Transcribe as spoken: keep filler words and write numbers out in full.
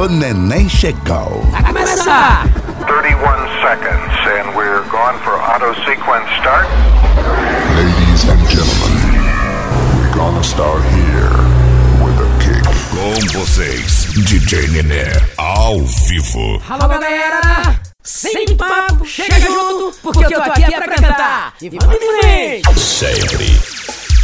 O neném chegou. Vai começar! thirty-one seconds and we're gone for auto sequence start. Ladies and gentlemen, we're gonna start here with a kick. Com vocês, D J Nené, ao vivo. Alô, galera! Sem papo, chega junto, porque eu tô aqui é pra cantar. E vamos em frente! Sempre.